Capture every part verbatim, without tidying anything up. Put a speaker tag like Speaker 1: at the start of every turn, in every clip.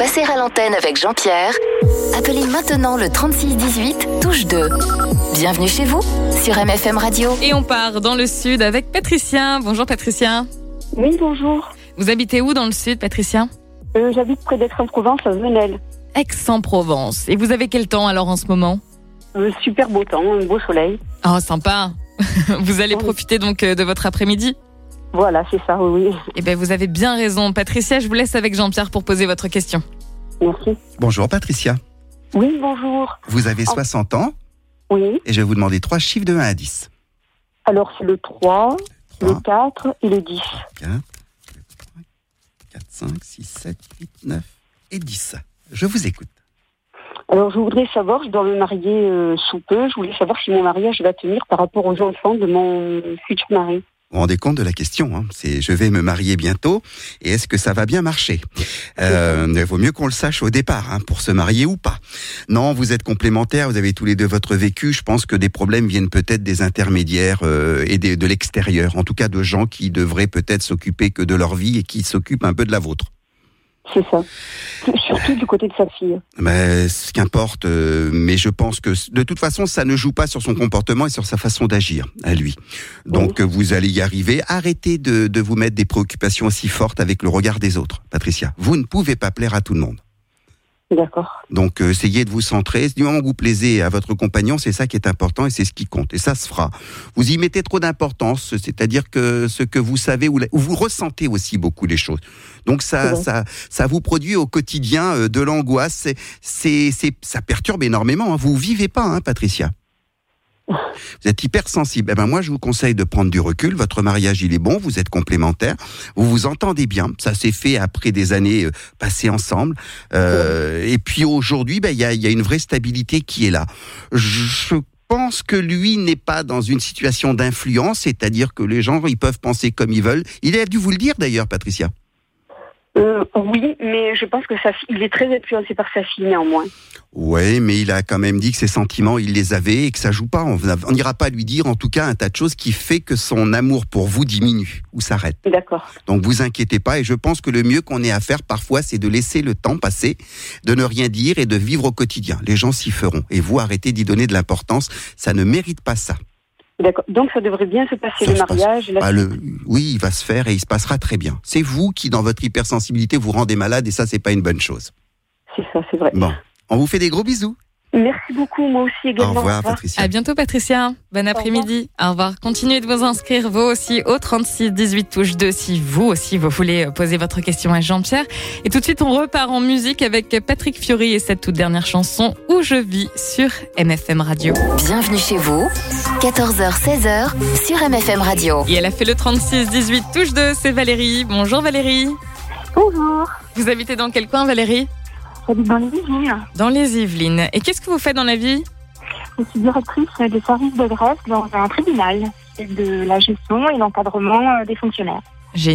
Speaker 1: passer à l'antenne avec Jean-Pierre, appelez maintenant le trente-six dix-huit, touche deux. Bienvenue chez vous, sur M F M Radio.
Speaker 2: Et on part dans le sud avec Patricia. Bonjour Patricia.
Speaker 3: Oui, bonjour.
Speaker 2: Vous habitez où dans le sud, Patricia ?
Speaker 3: euh, J'habite près d'Aix-en-Provence, à Venelle.
Speaker 2: Aix-en-Provence. Et vous avez quel temps alors en ce moment ?
Speaker 3: euh, Super beau temps, un beau soleil.
Speaker 2: Oh, sympa. Vous allez profiter donc de votre après-midi ?
Speaker 3: Voilà, c'est ça, oui.
Speaker 2: Eh bien, vous avez bien raison. Patricia, je vous laisse avec Jean-Pierre pour poser votre question.
Speaker 3: Merci.
Speaker 4: Bonjour Patricia.
Speaker 3: Oui, bonjour.
Speaker 4: Vous avez soixante ans
Speaker 3: Oui.
Speaker 4: et je vais vous demander trois chiffres de un à dix.
Speaker 3: Alors, c'est le trois,
Speaker 4: trois.
Speaker 3: le quatre et le dix.
Speaker 4: quatre, quatre, cinq, six, sept, huit, neuf et dix. Je vous écoute.
Speaker 3: Alors, je voudrais savoir, je dois me marier euh, sous peu, je voulais savoir si mon mariage va tenir par rapport aux enfants de mon futur mari.
Speaker 4: Vous vous rendez compte de la question, hein, c'est je vais me marier bientôt et est-ce que ça va bien marcher ? euh, Il vaut mieux qu'on le sache au départ, hein, pour se marier ou pas. Non, vous êtes complémentaires, vous avez tous les deux votre vécu. Je pense que des problèmes viennent peut-être des intermédiaires euh, et des, de l'extérieur, en tout cas de gens qui devraient peut-être s'occuper que de leur vie et qui s'occupent un peu de la vôtre.
Speaker 3: C'est ça. Surtout du côté de sa fille.
Speaker 4: Ben, ce qu'importe, euh, mais je pense que de toute façon, ça ne joue pas sur son comportement et sur sa façon d'agir à lui. Donc, oui. Vous allez y arriver. Arrêtez de, de vous mettre des préoccupations aussi fortes avec le regard des autres, Patricia. Vous ne pouvez pas plaire à tout le monde.
Speaker 3: D'accord.
Speaker 4: Donc, euh, essayez de vous centrer. Du moment que vous plaisez à votre compagnon, c'est ça qui est important et c'est ce qui compte. Et ça se fera. Vous y mettez trop d'importance, c'est-à-dire que ce que vous savez ou, la, ou vous ressentez aussi beaucoup les choses. Donc, ça, ça, ça vous produit au quotidien euh, de l'angoisse. C'est, c'est, c'est, ça perturbe énormément. Hein. Vous vivez pas, hein, Patricia. Vous êtes hypersensible. Eh ben moi, je vous conseille de prendre du recul. Votre mariage, il est bon. Vous êtes complémentaires. Vous vous entendez bien. Ça s'est fait après des années euh, passées ensemble. Euh, et puis aujourd'hui, ben il y a, y a une vraie stabilité qui est là. Je pense que lui n'est pas dans une situation d'influence, c'est-à-dire que les gens, ils peuvent penser comme ils veulent. Il a dû vous le dire d'ailleurs, Patricia.
Speaker 3: Euh, oui, mais je pense que sa fille, il est très influencé par sa fille néanmoins.
Speaker 4: Ouais, mais il a quand même dit que ses sentiments, il les avait et que ça joue pas. On n'ira pas lui dire, en tout cas, un tas de choses qui fait que son amour pour vous diminue ou s'arrête.
Speaker 3: D'accord.
Speaker 4: Donc vous inquiétez pas et je pense que le mieux qu'on ait à faire parfois, c'est de laisser le temps passer, de ne rien dire et de vivre au quotidien. Les gens s'y feront et vous arrêtez d'y donner de l'importance. Ça ne mérite pas ça.
Speaker 3: D'accord. Donc ça devrait bien se passer, ça le se mariage.
Speaker 4: Passe, bah, le, oui, il va se faire et il se passera très bien. C'est vous qui, dans votre hypersensibilité, vous rendez malade et ça, c'est pas une bonne chose.
Speaker 3: C'est ça, c'est vrai.
Speaker 4: Bon, on vous fait des gros bisous.
Speaker 3: Merci beaucoup, moi aussi également.
Speaker 4: Au revoir, Patricia.
Speaker 2: À bientôt, Patricia. Bon après-midi. Au revoir. Au revoir. Continuez de vous inscrire, vous aussi, au trente-six dix-huit touche deux, si vous aussi, vous voulez poser votre question à Jean-Pierre. Et tout de suite, on repart en musique avec Patrick Fiori et cette toute dernière chanson, Où je vis, sur M F M Radio.
Speaker 1: Bienvenue chez vous, quatorze heures seize heures, sur M F M Radio.
Speaker 2: Et elle a fait le trente-six dix-huit touche deux, c'est Valérie. Bonjour Valérie.
Speaker 3: Bonjour.
Speaker 2: Vous habitez dans quel coin, Valérie ?
Speaker 3: J'habite dans les Yvelines.
Speaker 2: Dans les Yvelines. Et qu'est-ce que vous faites dans la vie ?
Speaker 3: Je suis directrice de service de greffe dans un tribunal. C'est de la gestion et l'encadrement des fonctionnaires.
Speaker 2: Génial !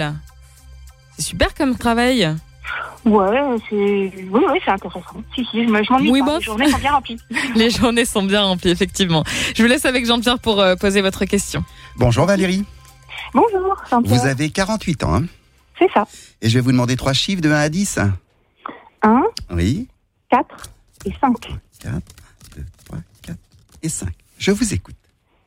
Speaker 2: C'est super comme travail.
Speaker 3: Ouais, c'est... Oui, oui, c'est intéressant. Si, si, je, me... je m'ennuie
Speaker 2: oui,
Speaker 3: pas.
Speaker 2: Bon.
Speaker 3: Les journées sont bien remplies.
Speaker 2: Les journées sont bien remplies, effectivement. Je vous laisse avec Jean-Pierre pour euh, poser votre question.
Speaker 4: Bonjour Valérie.
Speaker 3: Bonjour Jean-Pierre.
Speaker 4: Vous avez quarante-huit ans, hein ?
Speaker 3: C'est ça.
Speaker 4: Et je vais vous demander trois chiffres de un à dix.
Speaker 3: un,
Speaker 4: oui.
Speaker 3: quatre et cinq.
Speaker 4: quatre, deux, trois, quatre et cinq. Je vous écoute.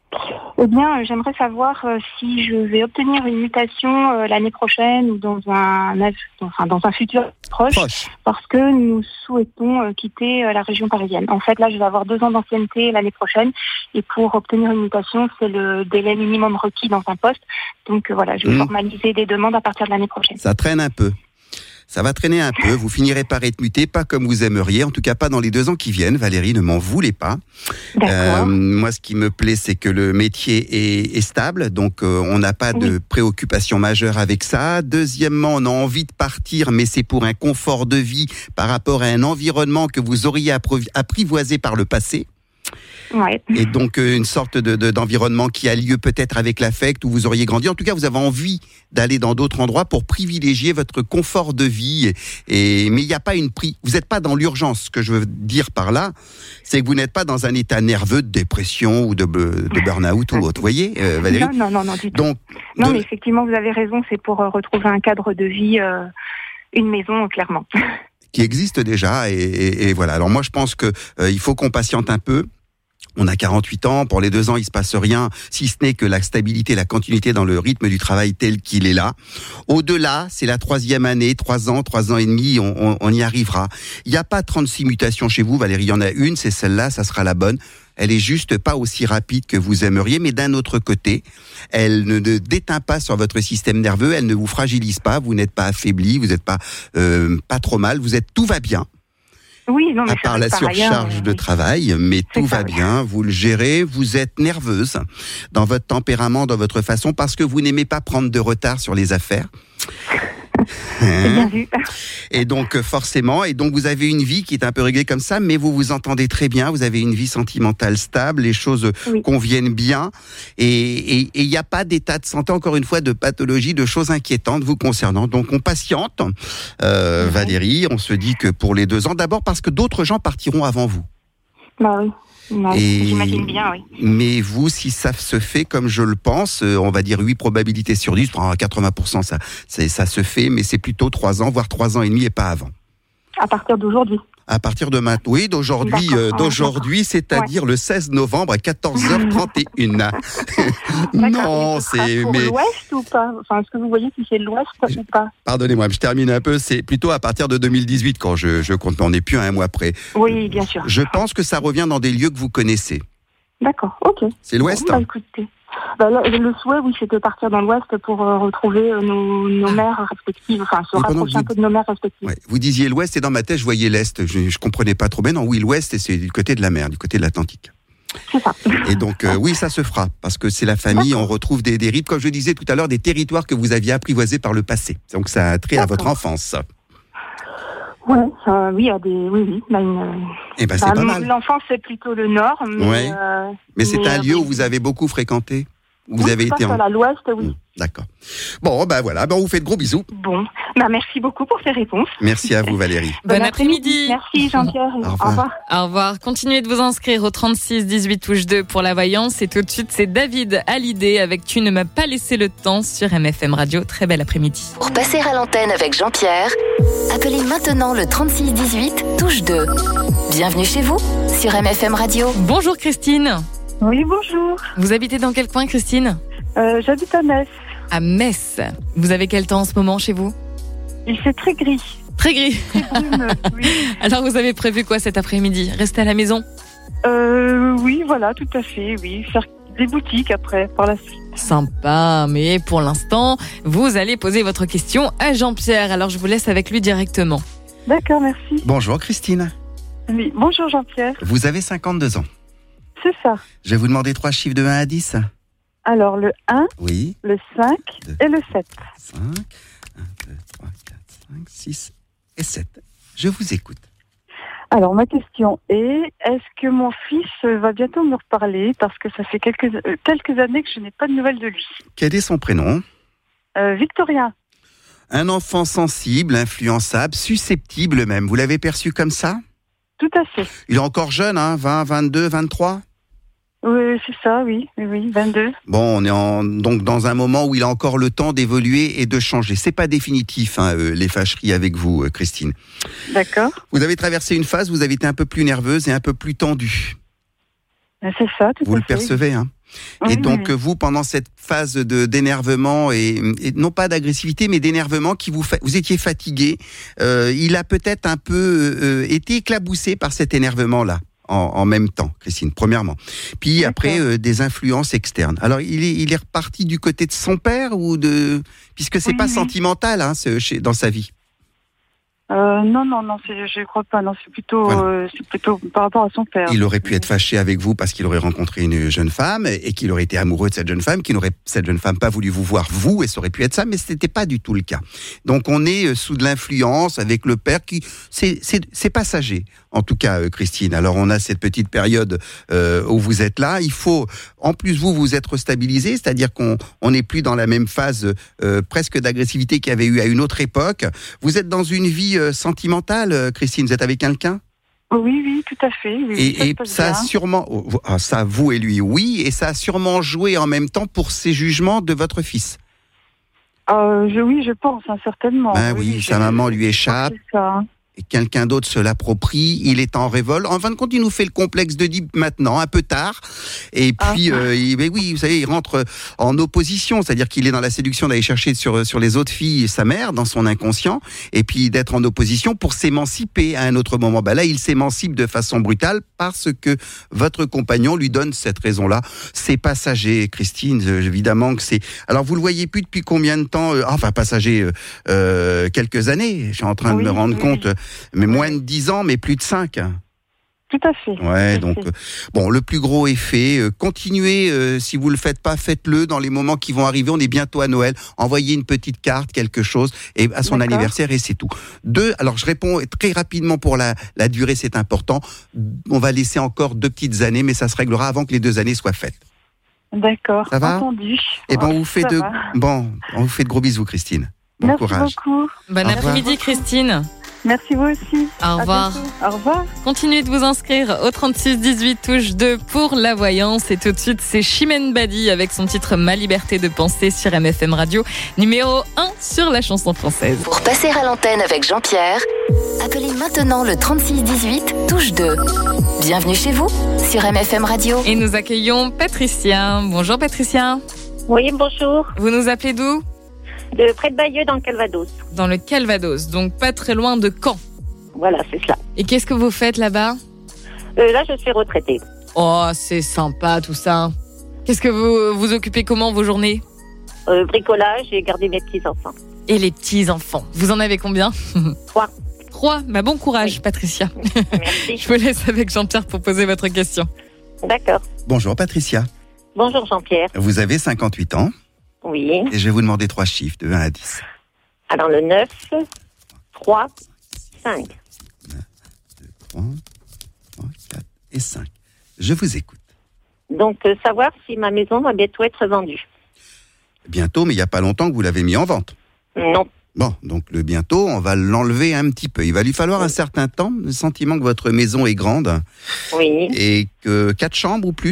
Speaker 3: Eh bien, euh, j'aimerais savoir euh, si je vais obtenir une mutation euh, l'année prochaine ou dans un, enfin, dans un futur proche,
Speaker 4: Proche.
Speaker 3: Parce que nous souhaitons euh, quitter euh, la région parisienne. En fait, là, je vais avoir deux ans d'ancienneté l'année prochaine et pour obtenir une mutation, c'est le délai minimum requis dans un poste. Donc euh, voilà, je vais mmh. formaliser des demandes à partir de l'année prochaine.
Speaker 4: Ça traîne un peu. Ça va traîner un peu, vous finirez par être muté, pas comme vous aimeriez, en tout cas pas dans les deux ans qui viennent. Valérie, ne m'en voulez pas.
Speaker 3: D'accord.
Speaker 4: Euh, moi, ce qui me plaît, c'est que le métier est, est stable, donc euh, on n'a pas oui. de préoccupation majeure avec ça. Deuxièmement, on a envie de partir, mais c'est pour un confort de vie par rapport à un environnement que vous auriez apprivoisé par le passé.
Speaker 3: Ouais.
Speaker 4: Et donc euh, une sorte de, de, d'environnement qui a lieu peut-être avec l'affect où vous auriez grandi. En tout cas, vous avez envie d'aller dans d'autres endroits pour privilégier votre confort de vie. Et, et mais il n'y a pas une prix. Vous n'êtes pas dans l'urgence. Ce que je veux dire par là, c'est que vous n'êtes pas dans un état nerveux de dépression ou de, de burn-out ou autre. Vous voyez, euh, Valérie ?
Speaker 3: Non, non, non, non, du tout.
Speaker 4: Donc,
Speaker 3: non,
Speaker 4: de...
Speaker 3: mais effectivement, vous avez raison. C'est pour euh, retrouver un cadre de vie, euh, une maison, clairement.
Speaker 4: qui existe déjà. Et, et, et voilà. Alors moi, je pense que euh, il faut qu'on patiente un peu. On a quarante-huit ans, pour les deux ans, il se passe rien, si ce n'est que la stabilité, la continuité dans le rythme du travail tel qu'il est là. Au-delà, c'est la troisième année, trois ans, trois ans et demi, on, on, on y arrivera. Il n'y a pas trente-six mutations chez vous, Valérie, il y en a une, c'est celle-là, ça sera la bonne. Elle est juste pas aussi rapide que vous aimeriez, mais d'un autre côté, elle ne, ne déteint pas sur votre système nerveux, elle ne vous fragilise pas, vous n'êtes pas affaibli, vous n'êtes pas, euh, pas trop mal, vous êtes, tout va bien.
Speaker 3: Oui, non, mais
Speaker 4: à part la surcharge ailleurs, de oui. travail, mais tout va bien, vous le gérez, vous êtes nerveuse dans votre tempérament, dans votre façon, parce que vous n'aimez pas prendre de retard sur les affaires.
Speaker 3: C'est bien vu.
Speaker 4: Et donc forcément, et donc vous avez une vie qui est un peu réglée comme ça, mais vous vous entendez très bien, vous avez une vie sentimentale stable, les choses oui. conviennent bien, et il n'y a pas d'état de santé, encore une fois, de pathologie, de choses inquiétantes vous concernant. Donc on patiente, euh, oui. Valérie, on se dit que pour les deux ans, d'abord parce que d'autres gens partiront avant vous.
Speaker 3: Bah oui. Non,
Speaker 4: et...
Speaker 3: j'imagine bien, oui.
Speaker 4: Mais vous, si ça se fait comme je le pense, on va dire huit probabilités sur dix, à quatre-vingts pour cent ça, ça se fait, mais c'est plutôt trois ans, voire trois ans et demi et pas avant.
Speaker 3: À partir d'aujourd'hui.
Speaker 4: À partir de maintenant, oui, d'aujourd'hui, euh, d'aujourd'hui, c'est-à-dire ouais. le seize novembre à quatorze heures trente et une. Non, c'est
Speaker 3: pour
Speaker 4: mais
Speaker 3: l'Ouest ou pas. Enfin, est-ce que vous voyez si c'est l'Ouest ou pas?
Speaker 4: Pardonnez-moi, je termine un peu. C'est plutôt à partir de deux mille dix-huit quand je, je compte. On n'est plus à un mois près.
Speaker 3: Oui, bien sûr.
Speaker 4: Je pense que ça revient dans des lieux que vous connaissez.
Speaker 3: D'accord, ok.
Speaker 4: C'est l'Ouest.
Speaker 3: Bon, bah, écoutez. Bah, là, le souhait, oui, c'était de partir dans l'Ouest pour euh, retrouver euh, nos, nos mères respectives, enfin se rapprocher un peu de nos mères respectives.
Speaker 4: Ouais, vous disiez l'Ouest et dans ma tête, je voyais l'Est. Je ne comprenais pas trop bien. Non, oui, l'Ouest, c'est du côté de la mer, du côté de l'Atlantique.
Speaker 3: C'est ça.
Speaker 4: Et donc, euh, oui, ça se fera, parce que c'est la famille, on retrouve des, des rites, comme je disais tout à l'heure, des territoires que vous aviez apprivoisés par le passé. Donc, ça a trait D'accord. à votre enfance.
Speaker 3: Ouais, euh, oui, il y a des, oui, oui, bah, une,
Speaker 4: eh ben, c'est
Speaker 3: bah,
Speaker 4: pas mal.
Speaker 3: L'enfance, c'est plutôt le Nord, mais.
Speaker 4: Ouais.
Speaker 3: Euh,
Speaker 4: mais c'est
Speaker 3: mais,
Speaker 4: un lieu
Speaker 3: euh,
Speaker 4: où vous avez beaucoup fréquenté. Vous
Speaker 3: oui,
Speaker 4: avez été en...
Speaker 3: à l'Ouest, oui.
Speaker 4: D'accord. Bon, ben voilà, ben on vous fait de gros bisous.
Speaker 3: Bon, ben merci beaucoup pour ces réponses.
Speaker 4: Merci à vous, Valérie.
Speaker 2: Bon, bon après-midi.
Speaker 3: Merci, Jean-Pierre.
Speaker 4: Au revoir.
Speaker 3: Au revoir.
Speaker 2: Au revoir. Continuez de vous inscrire au trente-six dix-huit touche deux pour la voyance. Et tout de suite, c'est David Hallyday avec Tu ne m'as pas laissé le temps sur M F M Radio. Très bel après-midi.
Speaker 1: Pour passer à l'antenne avec Jean-Pierre, appelez maintenant le trente-six dix-huit touche deux. Bienvenue chez vous sur M F M Radio.
Speaker 2: Bonjour Christine.
Speaker 3: Oui, bonjour.
Speaker 2: Vous habitez dans quel coin, Christine?
Speaker 3: Euh, j'habite à Metz.
Speaker 2: À Metz. Vous avez quel temps en ce moment chez vous?
Speaker 3: Il fait très gris.
Speaker 2: Très gris.
Speaker 3: Très brumeux, oui.
Speaker 2: Alors vous avez prévu quoi cet après-midi? Rester à la maison?
Speaker 3: euh, Oui, voilà, tout à fait, oui. Faire des boutiques après, par la suite.
Speaker 2: Sympa, mais pour l'instant, vous allez poser votre question à Jean-Pierre. Alors je vous laisse avec lui directement.
Speaker 3: D'accord, merci.
Speaker 4: Bonjour Christine.
Speaker 3: Oui, bonjour Jean-Pierre.
Speaker 4: Vous avez cinquante-deux ans.
Speaker 3: C'est ça.
Speaker 4: Je vais vous demander trois chiffres de un à dix.
Speaker 3: Alors, le un,
Speaker 4: oui.
Speaker 3: le cinq deux, et le sept.
Speaker 4: cinq, un, deux, trois, quatre, cinq, six et sept. Je vous écoute.
Speaker 3: Alors, ma question est, est-ce que mon fils va bientôt me reparler? Parce que ça fait quelques, euh, quelques années que je n'ai pas de nouvelles de lui.
Speaker 4: Quel est son prénom?
Speaker 3: euh, Victorien.
Speaker 4: Un enfant sensible, influençable, susceptible même. Vous l'avez perçu comme ça?
Speaker 3: Tout à fait.
Speaker 4: Il est encore jeune, hein, vingt, vingt-deux, vingt-trois?
Speaker 3: Oui, c'est ça, oui, oui, oui, vingt-deux.
Speaker 4: Bon, on est en, donc dans un moment où il a encore le temps d'évoluer et de changer. C'est pas définitif, hein, euh, les fâcheries avec vous, euh, Christine.
Speaker 3: D'accord.
Speaker 4: Vous avez traversé une phase où vous avez été un peu plus nerveuse et un peu plus tendue.
Speaker 3: C'est ça, tout
Speaker 4: Vous
Speaker 3: à
Speaker 4: le
Speaker 3: fait.
Speaker 4: percevez, hein?
Speaker 3: Oui,
Speaker 4: et donc,
Speaker 3: oui.
Speaker 4: vous, pendant cette phase de, d'énervement, et, et non pas d'agressivité, mais d'énervement, qui vous, fa... vous étiez fatigué, euh, il a peut-être un peu euh, été éclaboussé par cet énervement-là. En, en même temps, Christine, premièrement. Puis
Speaker 3: D'accord.
Speaker 4: après, euh, des influences externes. Alors, il est, il est reparti du côté de son père ou de... Puisque c'est
Speaker 3: oui,
Speaker 4: pas
Speaker 3: oui.
Speaker 4: sentimental, hein, ce, chez, dans sa vie.
Speaker 3: Euh, non, non, non, c'est, je crois pas. Non, c'est plutôt,
Speaker 4: Voilà.
Speaker 3: euh, c'est plutôt par rapport à son père.
Speaker 4: Il aurait pu être fâché avec vous parce qu'il aurait rencontré une jeune femme et qu'il aurait été amoureux de cette jeune femme, qu'il n'aurait cette jeune femme pas voulu vous voir vous, et ça aurait pu être ça, mais ce n'était pas du tout le cas. Donc on est sous de l'influence avec le père qui, c'est, c'est, c'est passager. En tout cas, euh, Christine. Alors on a cette petite période euh, où vous êtes là. Il faut, en plus vous, vous être stabilisé, c'est-à-dire qu'on on n'est plus dans la même phase euh, presque d'agressivité qu'il y avait eu à une autre époque. Vous êtes dans une vie euh, sentimentale, euh, Christine. Vous êtes avec quelqu'un?
Speaker 3: Oui, oui, tout à fait. Oui,
Speaker 4: Et,
Speaker 3: ça,
Speaker 4: et
Speaker 3: se passe
Speaker 4: ça a
Speaker 3: bien.
Speaker 4: sûrement, oh, ah, ça vous et lui, oui, et ça a sûrement joué en même temps pour ces jugements de votre fils.
Speaker 3: Euh, je, oui, je pense, hein, certainement.
Speaker 4: Ben oui,
Speaker 3: je-
Speaker 4: sa maman lui
Speaker 3: je
Speaker 4: échappe.
Speaker 3: pense que c'est ça, hein.
Speaker 4: et quelqu'un d'autre se l'approprie, il est en révolte. En fin de compte, il nous fait le complexe d'Oedipe maintenant, un peu tard. Et puis, ah. euh, il, mais oui, vous savez, il rentre en opposition, c'est-à-dire qu'il est dans la séduction d'aller chercher sur, sur les autres filles sa mère, dans son inconscient, et puis d'être en opposition pour s'émanciper à un autre moment. Ben là, il s'émancipe de façon brutale parce que votre compagnon lui donne cette raison-là. C'est passager, Christine, évidemment que c'est... Alors, vous le voyez plus depuis combien de temps euh, Enfin, passager, euh, euh, quelques années, je suis en train oui, de me rendre oui. compte. Mais moins de dix ans, mais plus de cinq.
Speaker 3: Tout à fait.
Speaker 4: Ouais, donc euh, bon, le plus gros est fait. Euh, continuez, euh, si vous le faites pas, faites-le dans les moments qui vont arriver. On est bientôt à Noël. Envoyez une petite carte, quelque chose, et à son D'accord. anniversaire, et c'est tout. Deux, alors je réponds très rapidement pour la, la durée, c'est important. On va laisser encore deux petites années, mais ça se réglera avant que les deux années soient faites.
Speaker 3: D'accord.
Speaker 4: Ça va ?
Speaker 3: Entendu.
Speaker 4: Et ben, on vous fait de, bon, on vous fait de gros bisous, Christine. Bon
Speaker 3: Merci
Speaker 4: courage.
Speaker 3: beaucoup.
Speaker 2: Bon après-midi, Christine.
Speaker 3: Merci vous aussi.
Speaker 2: Au revoir.
Speaker 3: Au revoir.
Speaker 2: Continuez de vous inscrire au trente-six dix-huit touche deux pour la voyance. Et tout de suite, c'est Chimène Badi avec son titre Ma liberté de penser sur M F M Radio, numéro un sur la chanson française.
Speaker 1: Pour passer à l'antenne avec Jean-Pierre, appelez maintenant le trente-six dix-huit touche deux. Bienvenue chez vous sur M F M Radio.
Speaker 2: Et nous accueillons Patricia. Bonjour Patricia.
Speaker 5: Oui, bonjour.
Speaker 2: Vous nous appelez d'où ?
Speaker 5: De près de Bayeux, dans le Calvados.
Speaker 2: Dans le Calvados, donc pas très loin de Caen.
Speaker 5: Voilà, c'est cela.
Speaker 2: Et qu'est-ce que vous faites là-bas ?
Speaker 5: euh, Là, je suis retraitée.
Speaker 2: Oh, c'est sympa tout ça. Qu'est-ce que vous vous occupez comment vos journées ?
Speaker 5: euh, Bricolage et garder mes petits-enfants.
Speaker 2: Et les petits-enfants, vous en avez combien ?
Speaker 5: Trois.
Speaker 2: Trois ? Bah, bon courage, oui. Patricia.
Speaker 5: Merci.
Speaker 2: Je vous laisse avec Jean-Pierre pour poser votre question.
Speaker 5: D'accord.
Speaker 4: Bonjour Patricia.
Speaker 5: Bonjour Jean-Pierre.
Speaker 4: Vous avez cinquante-huit ans ?
Speaker 5: Oui.
Speaker 4: Et je vais vous demander trois chiffres, de un à dix.
Speaker 5: Alors le neuf, trois, cinq.
Speaker 4: neuf, deux, trois, trois, quatre et cinq. Je vous écoute.
Speaker 5: Donc, euh, savoir si ma maison va bientôt être vendue.
Speaker 4: Bientôt, mais il n'y a pas longtemps que vous l'avez mis en vente.
Speaker 5: Non.
Speaker 4: Bon, donc le bientôt, on va l'enlever un petit peu. Il va lui falloir oui. un certain temps, le sentiment que votre maison est grande.
Speaker 5: Oui.
Speaker 4: Et que quatre chambres ou plus ?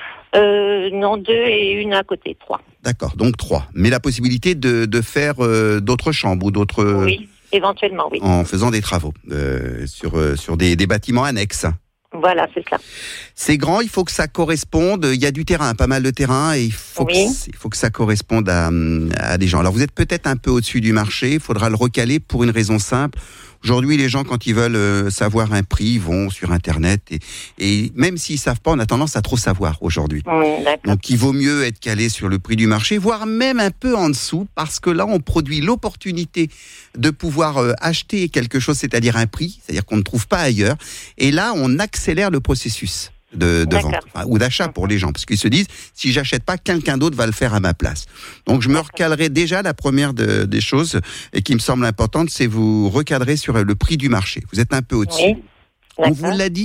Speaker 5: Euh, non, deux et une à côté, trois.
Speaker 4: D'accord, donc trois. Mais la possibilité de, de faire euh, d'autres chambres ou d'autres...
Speaker 5: Oui, éventuellement, oui.
Speaker 4: En faisant des travaux euh, sur, euh, sur des, des bâtiments annexes.
Speaker 5: Voilà, c'est ça.
Speaker 4: C'est grand, il faut que ça corresponde. Il y a du terrain, pas mal de terrain, et il faut, oui. que, il faut que ça corresponde à, à des gens. Alors vous êtes peut-être un peu au-dessus du marché, il faudra le recaler pour une raison simple. Aujourd'hui, les gens, quand ils veulent euh, savoir un prix, vont sur Internet. Et, et même s'ils savent pas, on a tendance à trop savoir aujourd'hui.
Speaker 5: Oui, d'accord.
Speaker 4: Donc, il vaut mieux être calé sur le prix du marché, voire même un peu en dessous, parce que là, on produit l'opportunité de pouvoir euh, acheter quelque chose, c'est-à-dire un prix, c'est-à-dire qu'on ne trouve pas ailleurs. Et là, on accélère le processus de, de vente enfin, ou d'achat pour les gens, parce qu'ils se disent, si j'achète pas, quelqu'un d'autre va le faire à ma place. Donc je me recadrerai déjà. La première de, des choses et qui me semble importante, c'est vous recadrer sur le prix du marché. Vous êtes un peu au-dessus.
Speaker 5: Oui,
Speaker 4: on vous l'a dit ?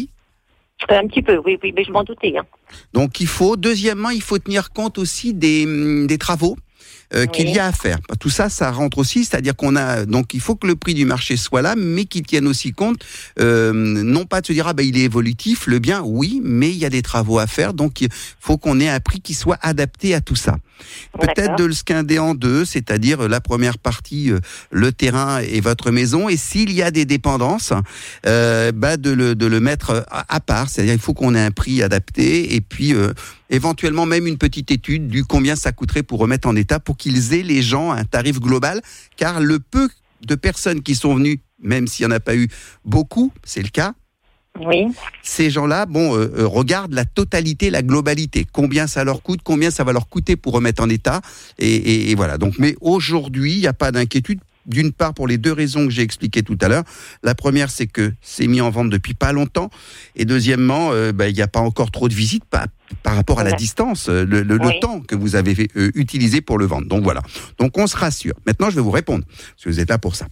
Speaker 5: Un petit peu, oui, oui, mais je m'en doutais. Hein.
Speaker 4: Donc il faut, deuxièmement, il faut tenir compte aussi des, des travaux. Euh, oui. qu'il y a à faire. Tout ça, ça rentre aussi, c'est-à-dire qu'on a, donc il faut que le prix du marché soit là, mais qu'il tienne aussi compte, euh, non pas de se dire, ah ben il est évolutif, le bien, oui, mais il y a des travaux à faire, donc il faut qu'on ait un prix qui soit adapté à tout ça. Peut-être D'accord. de le scinder en deux, c'est-à-dire la première partie, euh, le terrain et votre maison, et s'il y a des dépendances, euh, bah de le, de le mettre à, à part, c'est-à-dire il faut qu'on ait un prix adapté, et puis euh, éventuellement même une petite étude du combien ça coûterait pour remettre en état, pour qu'ils aient les gens un tarif global, car le peu de personnes qui sont venues, même s'il n'y en a pas eu beaucoup, c'est le cas,
Speaker 5: oui.
Speaker 4: ces gens-là, bon, euh, euh, regardent la totalité, la globalité, combien ça leur coûte, combien ça va leur coûter pour remettre en état, et, et, et voilà. Donc, mais aujourd'hui, il n'y a pas d'inquiétude. D'une part, pour les deux raisons que j'ai expliquées tout à l'heure. La première, c'est que c'est mis en vente depuis pas longtemps. Et deuxièmement, euh, bah, il n'y a pas encore trop de visites par, par rapport à la ouais. distance, le, le, oui. le temps que vous avez euh, utilisé pour le vendre. Donc voilà. Donc on se rassure. Maintenant, je vais vous répondre, parce que vous êtes là pour ça.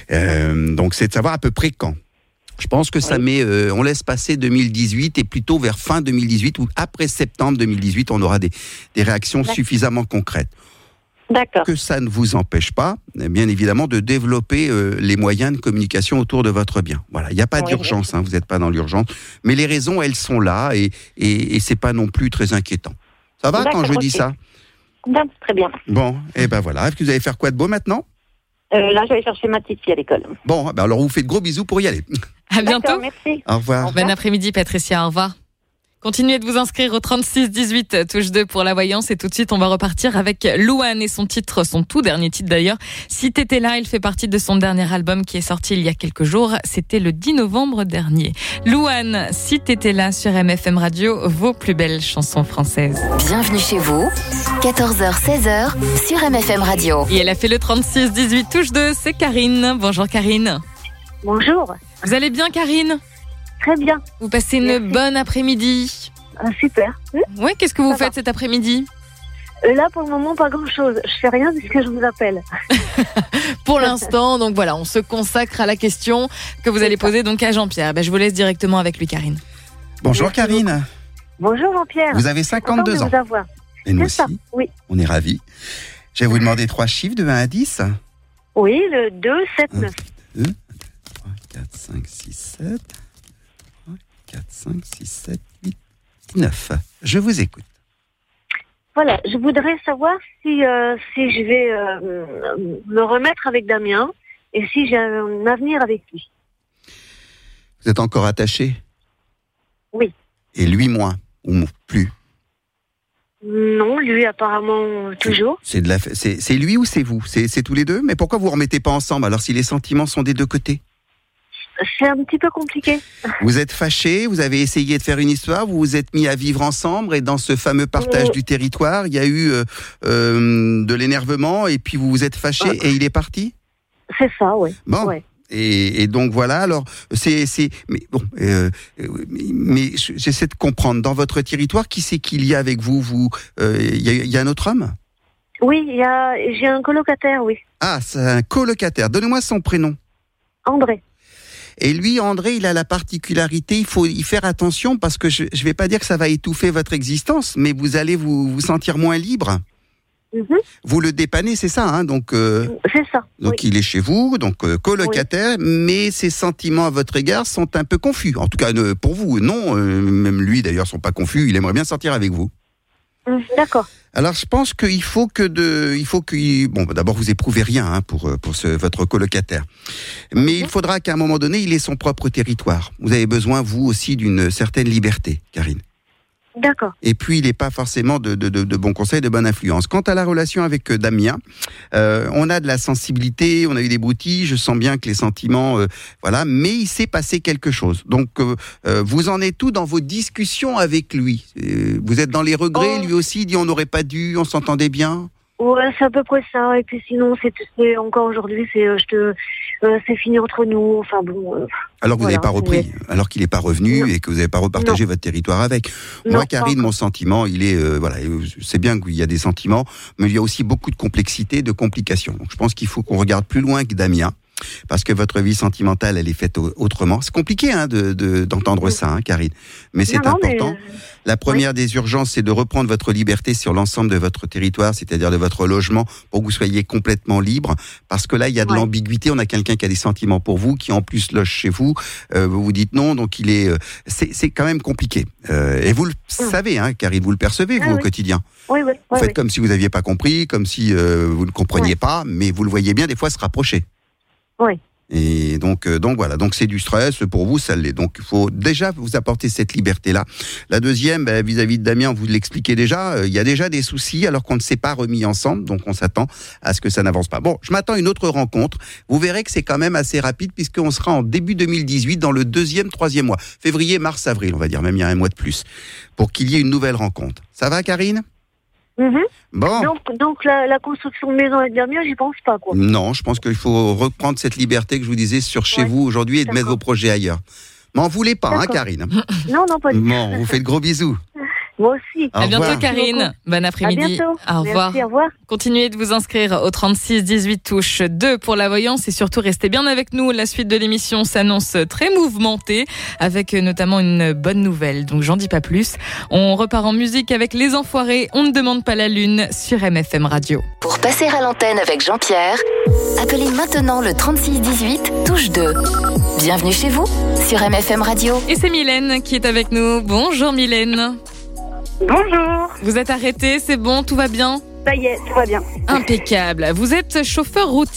Speaker 4: Euh, donc c'est de savoir à peu près quand. Je pense que ça oui. met, euh, on laisse passer deux mille dix-huit et plutôt vers fin deux mille dix-huit ou après septembre deux mille dix-huit, on aura des, des réactions D'accord. suffisamment concrètes.
Speaker 5: D'accord.
Speaker 4: Que ça ne vous empêche pas, bien évidemment, de développer euh, les moyens de communication autour de votre bien. Voilà, il n'y a pas oui, d'urgence, oui. hein, vous n'êtes pas dans l'urgence, mais les raisons, elles sont là et, et, et c'est pas non plus très inquiétant. Ça va D'accord, quand je okay. dis ça ?
Speaker 5: Non, très bien.
Speaker 4: Bon, et ben voilà. Est-ce que vous allez faire quoi de beau maintenant ?
Speaker 5: Euh, là, je vais chercher ma petite fille à l'école.
Speaker 4: Bon, ben alors on vous fait de gros bisous pour y aller.
Speaker 2: À bientôt.
Speaker 5: D'accord, merci.
Speaker 4: Au revoir.
Speaker 2: Bon après-midi, Patricia. Au revoir. Continuez de vous inscrire au trente-six dix-huit, touche deux pour la voyance. Et tout de suite, on va repartir avec Louane et son titre, son tout dernier titre d'ailleurs. Si t'étais là, il fait partie de son dernier album qui est sorti il y a quelques jours. C'était le dix novembre dernier. Louane, Si t'étais là sur M F M Radio, vos plus belles chansons françaises.
Speaker 1: Bienvenue chez vous, quatorze heures seize heures sur M F M Radio.
Speaker 2: Et elle a fait le trente-six dix-huit, touche deux, c'est Karine. Bonjour Karine.
Speaker 5: Bonjour.
Speaker 2: Vous allez bien Karine ?
Speaker 5: Très bien.
Speaker 2: Vous passez une
Speaker 5: Merci.
Speaker 2: bonne après-midi.
Speaker 5: Ah, super.
Speaker 2: Oui, qu'est-ce que vous
Speaker 5: Ça
Speaker 2: faites
Speaker 5: va.
Speaker 2: cet après-midi ?
Speaker 5: Euh, Là, pour le moment, pas grand-chose. Je fais rien puisque je vous appelle.
Speaker 2: Pour l'instant, donc voilà, on se consacre à la question que vous allez poser donc à Jean-Pierre. Ben, je vous laisse directement avec lui, Karine.
Speaker 4: Bonjour
Speaker 5: Merci
Speaker 4: Karine.
Speaker 5: Bonjour Jean-Pierre.
Speaker 4: Vous avez
Speaker 5: Content
Speaker 4: cinquante-deux
Speaker 5: de
Speaker 4: ans.
Speaker 5: vous avoir.
Speaker 4: Et nous
Speaker 5: C'est ça,
Speaker 4: aussi.
Speaker 5: oui.
Speaker 4: On est ravis. Je vais vous demander trois chiffres de un à dix.
Speaker 5: Oui, le deux, sept, neuf.
Speaker 4: deux, trois, quatre, cinq, six, sept. trois, quatre, cinq, six, sept, huit, neuf. Je vous écoute.
Speaker 5: Voilà, je voudrais savoir si, euh, si je vais euh, me remettre avec Damien et si j'ai un avenir avec lui.
Speaker 4: Vous êtes encore attaché ?
Speaker 5: Oui.
Speaker 4: Et lui moins ou plus ?
Speaker 5: Non, lui apparemment toujours.
Speaker 4: C'est de la, c'est, c'est lui ou c'est vous ? C'est, c'est tous les deux ? Mais pourquoi vous ne remettez pas ensemble alors si les sentiments sont des deux côtés ?
Speaker 5: C'est un petit peu compliqué.
Speaker 4: Vous êtes fâchés, vous avez essayé de faire une histoire, vous vous êtes mis à vivre ensemble et dans ce fameux partage
Speaker 5: Oui.
Speaker 4: du territoire, il y a eu euh, euh, de l'énervement et puis vous vous êtes fâchés
Speaker 5: Ouais.
Speaker 4: et il est parti ?
Speaker 5: C'est ça, oui.
Speaker 4: Bon.
Speaker 5: Ouais.
Speaker 4: Et, et donc voilà, alors c'est, c'est mais bon, euh, euh, mais j'essaie de comprendre dans votre territoire qui c'est qu'il y a avec vous, vous, euh, il y a, il y a un autre homme ?
Speaker 5: Oui, il y a, j'ai un colocataire, oui.
Speaker 4: Ah, c'est un colocataire. Donnez-moi son prénom.
Speaker 5: André.
Speaker 4: Et lui, André, il a la particularité, il faut y faire attention parce que je ne vais pas dire que ça va étouffer votre existence, mais vous allez vous, vous sentir moins libre.
Speaker 5: Mhm.
Speaker 4: Vous le dépannez, c'est ça, hein, donc, euh,
Speaker 5: C'est ça.
Speaker 4: donc
Speaker 5: oui.
Speaker 4: il est chez vous, donc euh, colocataire, mais ses sentiments à votre égard sont un peu confus. En tout cas, euh, pour vous, non, euh, même lui d'ailleurs sont pas confus, il aimerait bien sortir avec vous.
Speaker 5: Mhm, D'accord.
Speaker 4: Alors, je pense qu'il faut que de, il faut qu'il, bon, d'abord vous éprouvez rien hein, pour pour ce, votre colocataire, mais il faudra qu'à un moment donné, il ait son propre territoire. Vous avez besoin vous aussi d'une certaine liberté, Karine.
Speaker 5: D'accord.
Speaker 4: Et puis, il n'est pas forcément de, de, de, de bons conseils, de bonne influence. Quant à la relation avec euh, Damien, euh, on a de la sensibilité, on a eu des broutilles, je sens bien que les sentiments, euh, voilà, mais il s'est passé quelque chose. Donc, euh, euh, vous en êtes où dans vos discussions avec lui ? Euh, Vous êtes dans les regrets,
Speaker 5: Oh.
Speaker 4: lui aussi, il dit on n'aurait pas dû, on s'entendait bien ?
Speaker 5: Ouais, c'est à peu près ça. Et puis sinon, c'est, c'est encore aujourd'hui, c'est, euh, je te, euh, c'est fini entre nous. Enfin bon. euh,
Speaker 4: Alors que vous
Speaker 5: Voilà,
Speaker 4: n'avez pas repris, alors qu'il n'est pas revenu
Speaker 5: Non.
Speaker 4: et que vous n'avez pas repartagé votre territoire avec.
Speaker 5: Non,
Speaker 4: Moi,
Speaker 5: pas
Speaker 4: Karine,
Speaker 5: encore.
Speaker 4: mon sentiment, il est, euh, voilà, c'est bien qu'il y a des sentiments, mais il y a aussi beaucoup de complexité, de complications. Donc, je pense qu'il faut qu'on regarde plus loin que Damien, parce que votre vie sentimentale, elle est faite au- autrement. C'est compliqué hein, de, de, d'entendre ça, hein, Karine, mais c'est
Speaker 5: non, non, mais,
Speaker 4: important.
Speaker 5: euh,
Speaker 4: La première des urgences, c'est de reprendre votre liberté sur l'ensemble de votre territoire, c'est-à-dire de votre logement, pour que vous soyez complètement libre. Parce que là, il y a de
Speaker 5: Ouais.
Speaker 4: l'ambiguïté. On a quelqu'un qui a des sentiments pour vous, qui en plus loge chez vous. Euh, vous vous dites non, donc il est. euh, c'est, c'est quand même compliqué. Euh, et vous le savez, hein, Karine, vous le percevez vous
Speaker 5: Ah
Speaker 4: au
Speaker 5: oui.
Speaker 4: quotidien.
Speaker 5: Oui, oui.
Speaker 4: Vous
Speaker 5: oui,
Speaker 4: faites
Speaker 5: oui.
Speaker 4: comme si vous n'aviez pas compris, comme si euh, vous ne compreniez
Speaker 5: Ouais.
Speaker 4: pas, mais vous le voyez bien des fois se rapprocher.
Speaker 5: Oui.
Speaker 4: Et donc, euh, donc voilà, donc c'est du stress pour vous, ça l'est. Donc il faut déjà vous apporter cette liberté-là. La deuxième, ben, vis-à-vis de Damien, vous l'expliquez déjà, euh, il y a déjà des soucis alors qu'on ne s'est pas remis ensemble, donc on s'attend à ce que ça n'avance pas. Bon, je m'attends à une autre rencontre. Vous verrez que c'est quand même assez rapide puisqu'on sera en début deux mille dix-huit dans le deuxième, troisième mois, février, mars, avril, on va dire, même il y a un mois de plus, pour qu'il y ait une nouvelle rencontre. Ça va, Karine ?
Speaker 5: Mhm.
Speaker 4: Bon.
Speaker 5: Donc, donc la, la construction de maison avec Damien, j'y pense pas, quoi.
Speaker 4: Non, je pense qu'il faut reprendre cette liberté que je vous disais sur chez
Speaker 5: Ouais.
Speaker 4: vous aujourd'hui et de mettre
Speaker 5: D'accord.
Speaker 4: vos projets ailleurs. M'en voulez pas, hein,
Speaker 5: D'accord.
Speaker 4: Karine.
Speaker 5: Non, non, pas du tout.
Speaker 4: Bon, on vous fait de gros bisous.
Speaker 5: Moi aussi.
Speaker 4: Au
Speaker 2: À bientôt
Speaker 4: revoir.
Speaker 2: Karine. Bon
Speaker 5: À
Speaker 2: après-midi.
Speaker 5: bientôt.
Speaker 2: Au revoir.
Speaker 5: Merci, au revoir.
Speaker 2: Continuez de vous inscrire au trente-six dix-huit touche deux pour la voyance et surtout restez bien avec nous. La suite de l'émission s'annonce très mouvementée avec notamment une bonne nouvelle. Donc j'en dis pas plus. On repart en musique avec Les Enfoirés. On ne demande pas la lune sur M F M Radio.
Speaker 1: Pour passer à l'antenne avec Jean-Pierre, appelez maintenant le trente-six dix-huit, touche deux. Bienvenue chez vous sur M F M Radio.
Speaker 2: Et c'est Mylène qui est avec nous. Bonjour Mylène.
Speaker 3: Bonjour.
Speaker 2: Vous êtes arrêtée, c'est bon, tout va bien ?
Speaker 3: Ça y est, tout va bien.
Speaker 2: Impeccable. Vous êtes chauffeur routier.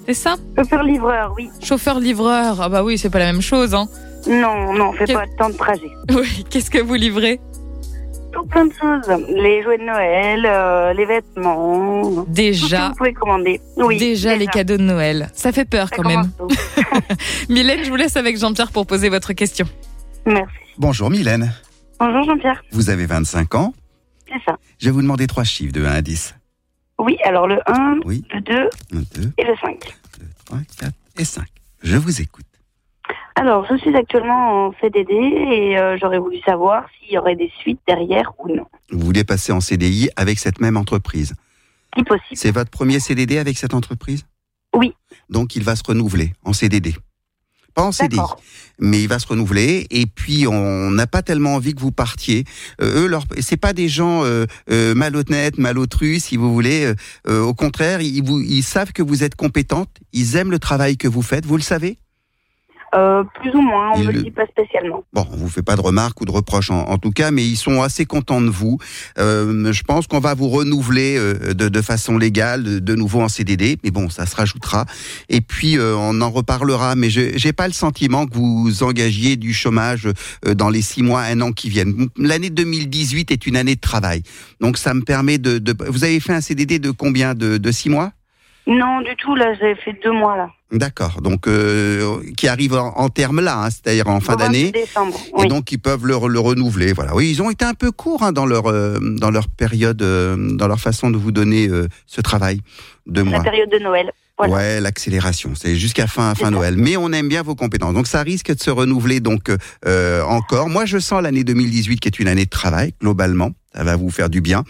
Speaker 2: c'est ça?
Speaker 5: Chauffeur-livreur, oui.
Speaker 2: Chauffeur-livreur, ah bah oui, c'est pas la même chose, hein.
Speaker 5: Non, non, on fait
Speaker 2: Qu'est-
Speaker 5: pas de temps de trajet.
Speaker 2: Oui, qu'est-ce que vous livrez?
Speaker 5: Tout plein de choses. Les jouets de Noël, euh, les vêtements. Tout ce que
Speaker 2: Déjà,
Speaker 5: vous pouvez commander. Oui,
Speaker 2: déjà les cadeaux de Noël. Ça fait peur
Speaker 5: Ça
Speaker 2: quand même.
Speaker 5: commence tôt.
Speaker 2: Mylène, je vous laisse avec Jean-Pierre pour poser votre question.
Speaker 5: Merci.
Speaker 4: Bonjour Mylène,
Speaker 5: Bonjour Jean-Pierre.
Speaker 4: vous avez vingt-cinq ans.
Speaker 5: C'est ça.
Speaker 4: Je vais vous demander trois chiffres de un à dix.
Speaker 5: Oui, alors le un,
Speaker 4: Oui,
Speaker 5: le deux
Speaker 4: un, deux,
Speaker 5: et le cinq.
Speaker 4: deux, trois, quatre et cinq. Je vous écoute.
Speaker 5: Alors, je suis actuellement en C D D et euh, j'aurais voulu savoir s'il y aurait des suites derrière ou non.
Speaker 4: Vous voulez passer en C D I avec cette même entreprise.
Speaker 5: Si possible.
Speaker 4: C'est votre premier C D D avec cette entreprise?
Speaker 5: Oui.
Speaker 4: Donc il va se renouveler en C D D. Pas en C D I,
Speaker 5: D'accord.
Speaker 4: mais il va se renouveler. Et puis on n'a pas tellement envie que vous partiez. Euh, eux, leur, c'est pas des gens euh, euh, malhonnêtes, malotrus, si vous voulez. Euh, euh, au contraire, ils, vous, ils savent que vous êtes compétente. Ils aiment le travail que vous faites. Vous le savez?
Speaker 5: Euh, plus ou moins, on
Speaker 4: Il
Speaker 5: me
Speaker 4: le-
Speaker 5: le dit pas spécialement.
Speaker 4: Bon, on vous fait pas de remarques ou de reproches en, en tout cas, mais ils sont assez contents de vous. Euh, je pense qu'on va vous renouveler euh, de, de façon légale, de, de nouveau en C D D, mais bon, ça se rajoutera. Et puis euh, on en reparlera, mais je j'ai pas le sentiment que vous engagiez du chômage euh, dans les six mois, un an qui viennent. L'année deux mille dix-huit est une année de travail, donc ça me permet de. de vous avez fait un C D D de combien, de, de six mois?
Speaker 5: Non, du tout, là, j'ai fait deux mois, là.
Speaker 4: D'accord, donc euh, qui arrive en, en termes là, hein, c'est-à-dire en fin
Speaker 5: Au vingt-six
Speaker 4: d'année.
Speaker 5: décembre,
Speaker 4: Et
Speaker 5: oui.
Speaker 4: donc ils peuvent le, le renouveler. Voilà. Oui, ils ont été un peu courts hein, dans leur euh, dans leur période, euh, dans leur façon de vous donner euh, ce travail. Deux
Speaker 5: La
Speaker 4: mois.
Speaker 5: période de Noël. Voilà.
Speaker 4: Ouais, l'accélération, c'est jusqu'à fin fin
Speaker 5: C'est ça.
Speaker 4: Noël. Mais on aime bien vos compétences, donc ça risque de se renouveler donc euh, encore. Moi, je sens l'année deux mille dix-huit qui est une année de travail globalement. Ça va vous faire du bien.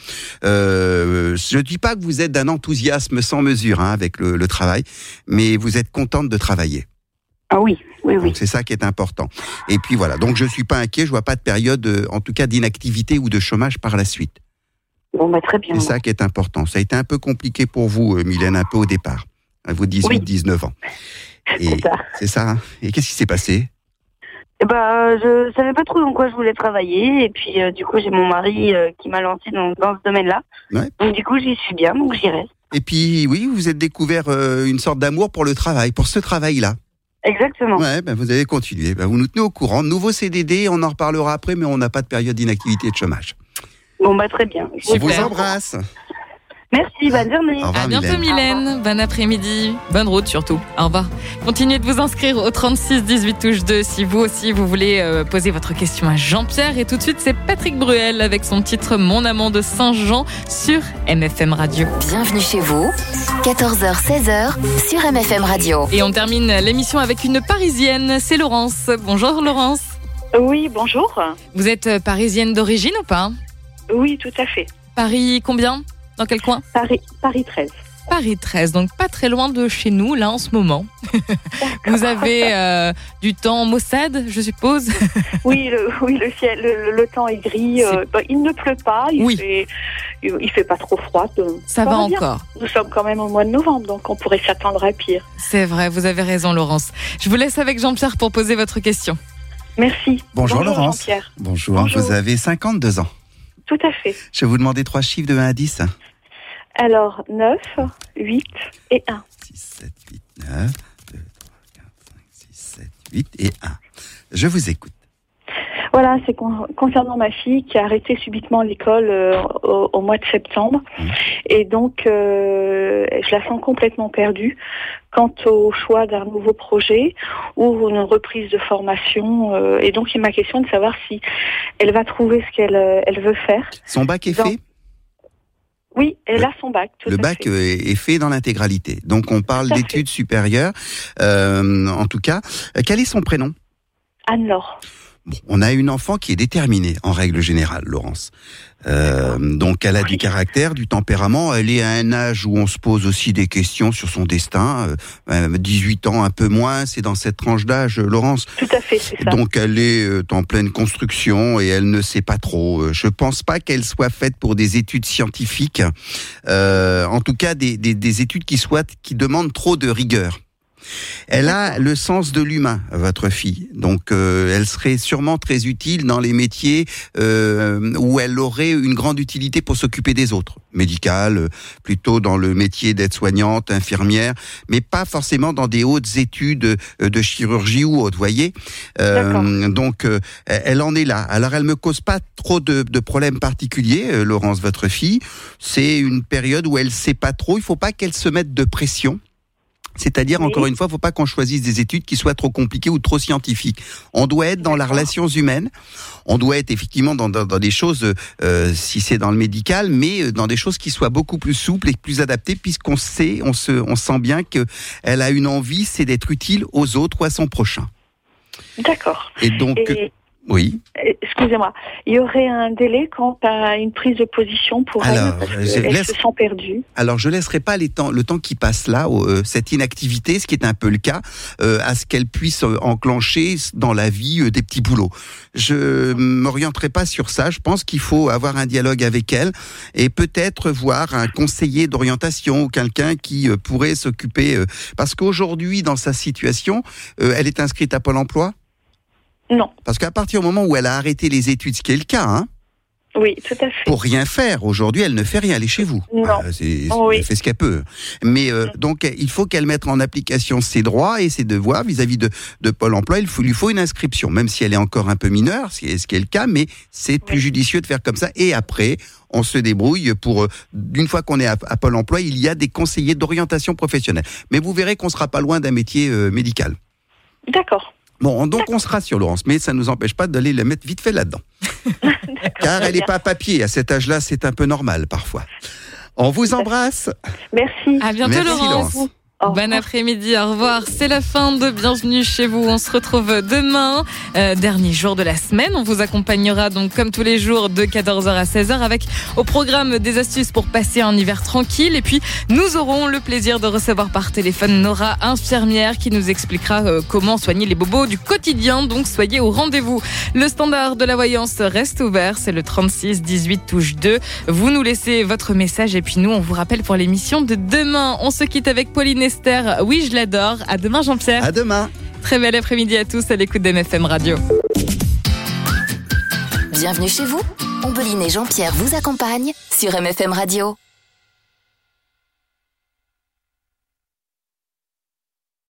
Speaker 4: Euh, je ne dis pas que vous êtes d'un enthousiasme sans mesure hein, avec le, le travail, mais vous êtes contente de travailler.
Speaker 5: Ah oui, oui, oui.
Speaker 4: Donc c'est ça qui est important. Et puis voilà, donc je suis pas inquiet, je vois pas de période, euh, en tout cas d'inactivité ou de chômage par la suite.
Speaker 5: Bon, bah, très bien.
Speaker 4: C'est ça qui est important. Ça a été un peu compliqué pour vous, euh, Mylène, un peu au départ, à vos dix-huit dix-neuf ans. Et
Speaker 5: C'est ça.
Speaker 4: c'est ça. Hein. Et qu'est-ce qui s'est passé?
Speaker 5: Eh ben, je savais pas trop dans quoi je voulais travailler. Et puis, euh, du coup, j'ai mon mari euh, qui m'a lancé dans, dans ce domaine-là.
Speaker 4: Ouais.
Speaker 5: Donc, du coup, j'y suis bien, donc j'y reste.
Speaker 4: Et puis oui, vous êtes découvert euh, une sorte d'amour pour le travail, pour ce travail-là.
Speaker 5: Exactement.
Speaker 4: Ouais, ben vous avez continué. Ben vous nous tenez au courant. Nouveau C D D, on en reparlera après, mais on n'a pas de période d'inactivité et de chômage.
Speaker 5: Bon, bah, très bien.
Speaker 4: On vous
Speaker 2: Super.
Speaker 4: embrasse.
Speaker 5: Merci, bonne journée.
Speaker 4: Au revoir,
Speaker 2: À bientôt
Speaker 4: Mylène.
Speaker 2: Mylène, bon après-midi, bonne route surtout, au revoir. Continuez de vous inscrire au trente-six dix-huit touche deux si vous aussi vous voulez euh, poser votre question à Jean-Pierre. Et tout de suite c'est Patrick Bruel avec son titre Mon amant de Saint-Jean sur M F M Radio.
Speaker 1: Bienvenue chez vous, quatorze heures seize heures sur M F M Radio.
Speaker 2: Et on termine l'émission avec une Parisienne, c'est Laurence. Bonjour Laurence.
Speaker 6: Oui, bonjour.
Speaker 2: Vous êtes euh, parisienne d'origine ou pas?
Speaker 6: Oui, tout à fait.
Speaker 2: Paris combien? Dans quel coin?
Speaker 6: Paris, Paris treize.
Speaker 2: Paris treize, donc pas très loin de chez nous, là, en ce moment. Vous avez euh, du temps maussade, je suppose?
Speaker 6: Oui, le, oui, le ciel, le, le temps est gris. euh, bah, il ne pleut pas. Il
Speaker 2: Oui.
Speaker 6: fait, il, il fait pas trop froid. donc
Speaker 2: Ça va
Speaker 6: bien.
Speaker 2: encore.
Speaker 6: Nous sommes quand même au mois de novembre, donc on pourrait s'attendre à pire.
Speaker 2: C'est vrai, vous avez raison, Laurence. Je vous laisse avec Jean-Pierre pour poser votre question.
Speaker 6: Merci.
Speaker 4: Bonjour, Laurence.
Speaker 6: Jean-Pierre.
Speaker 4: Bonjour.
Speaker 6: Bonjour.
Speaker 4: Vous avez cinquante-deux ans.
Speaker 6: Tout à fait.
Speaker 4: Je vais vous demander trois chiffres de un à dix.
Speaker 6: Alors, neuf, huit et un.
Speaker 4: six, sept, huit, neuf, deux, trois, quatre, cinq, six, sept, huit et un. Je vous écoute.
Speaker 6: Voilà, c'est con- concernant ma fille qui a arrêté subitement l'école euh, au, au mois de septembre.
Speaker 4: Mmh.
Speaker 6: Et donc, euh, je la sens complètement perdue quant au choix d'un nouveau projet ou une reprise de formation. Euh, et donc, il ma question de savoir si elle va trouver ce qu'elle euh, elle veut faire.
Speaker 4: Son bac est
Speaker 6: Dans-
Speaker 4: fait.
Speaker 6: Oui, elle
Speaker 4: Le-
Speaker 6: a son bac. Tout
Speaker 4: Le
Speaker 6: à
Speaker 4: bac
Speaker 6: fait.
Speaker 4: euh, est fait dans l'intégralité. Donc on parle
Speaker 6: Tout à fait.
Speaker 4: d'études supérieures. Euh, en tout cas, Euh, quel est son prénom?
Speaker 6: Anne-Laure.
Speaker 4: Bon, on a une enfant qui est déterminée en règle générale, Laurence. Euh, donc elle a du caractère, du tempérament. Elle est à un âge où on se pose aussi des questions sur son destin. Euh, dix-huit ans, un peu moins, c'est dans cette tranche d'âge, Laurence.
Speaker 6: Tout à fait, c'est ça.
Speaker 4: Donc elle est euh, en pleine construction et elle ne sait pas trop. Euh, Je pense pas qu'elle soit faite pour des études scientifiques. Euh, en tout cas, des, des, des études qui soient qui demandent trop de rigueur. Elle a le sens de l'humain, votre fille. Donc, euh, elle serait sûrement très utile dans les métiers euh, où elle aurait une grande utilité pour s'occuper des autres. Médicale, plutôt dans le métier d'aide-soignante, infirmière, mais pas forcément dans des hautes études de chirurgie ou autre, voyez. Euh, donc, euh, elle en est là. Alors, elle me cause pas trop de, de problèmes particuliers, euh, Laurence, votre fille. C'est une période où elle sait pas trop. Il faut pas qu'elle se mette de pression. C'est-à-dire, oui. encore une fois, il ne faut pas qu'on choisisse des études qui soient trop compliquées ou trop scientifiques. On doit être dans la relation humaine, on doit être effectivement dans, dans, dans des choses, euh, si c'est dans le médical, mais dans des choses qui soient beaucoup plus souples et plus adaptées, puisqu'on sait, on, se, on sent bien qu'elle a une envie, c'est d'être utile aux autres ou à son prochain.
Speaker 6: D'accord.
Speaker 4: Et donc... Et... Oui.
Speaker 6: Excusez-moi. Il y aurait un délai quant à une prise de position pour
Speaker 4: alors,
Speaker 6: elle, parce qu'elle laisse... se sent perdue.
Speaker 4: Alors, je laisserai pas les temps, le temps qui passe là, euh, cette inactivité, ce qui est un peu le cas, euh, à ce qu'elle puisse euh, enclencher dans la vie euh, des petits boulots. Je m'orienterai pas sur ça. Je pense qu'il faut avoir un dialogue avec elle et peut-être voir un conseiller d'orientation ou quelqu'un qui euh, pourrait s'occuper. Euh, parce qu'aujourd'hui, dans sa situation, euh, elle est inscrite à Pôle emploi.
Speaker 6: Non.
Speaker 4: Parce qu'à partir du moment où elle a arrêté les études, ce qui est le cas, hein,
Speaker 6: oui, tout à fait.
Speaker 4: pour rien faire, aujourd'hui, elle ne fait rien, elle est chez vous.
Speaker 6: Non.
Speaker 4: Euh, c'est,
Speaker 6: oh, oui.
Speaker 4: Elle fait ce qu'elle peut. Mais euh, donc, il faut qu'elle mette en application ses droits et ses devoirs vis-à-vis de, de Pôle emploi. Il faut, lui faut une inscription, même si elle est encore un peu mineure, ce qui est, ce qui est le cas, mais c'est plus oui. judicieux de faire comme ça. Et après, on se débrouille pour, une fois qu'on est à, à Pôle emploi, il y a des conseillers d'orientation professionnelle. Mais vous verrez qu'on ne sera pas loin d'un métier euh, médical.
Speaker 6: D'accord.
Speaker 4: Bon, donc on se rassure, Laurence, mais ça ne nous empêche pas d'aller la mettre vite fait là-dedans. Car elle n'est pas papier, à cet âge-là, c'est un peu normal parfois. On vous embrasse.
Speaker 6: Merci.
Speaker 2: À bientôt,
Speaker 4: Merci,
Speaker 2: Laurence.
Speaker 4: Laurence.
Speaker 2: Bon après-midi, au revoir. C'est la fin de Bienvenue chez vous. On se retrouve demain, euh, dernier jour de la semaine. On vous accompagnera donc comme tous les jours de quatorze heures à seize heures avec au programme des astuces pour passer un hiver tranquille. Et puis nous aurons le plaisir de recevoir par téléphone Nora, infirmière, qui nous expliquera euh, comment soigner les bobos du quotidien. Donc soyez au rendez-vous. Le standard de la voyance reste ouvert. C'est le trente-six dix-huit touche deux. Vous nous laissez votre message et puis nous on vous rappelle pour l'émission de demain. On se quitte avec Pauline Esther, oui je l'adore. À demain Jean-Pierre.
Speaker 4: À demain.
Speaker 2: Très bel après-midi à tous à l'écoute d'M F M Radio.
Speaker 1: Bienvenue chez vous. Ombeline et Jean-Pierre vous accompagnent sur M F M Radio.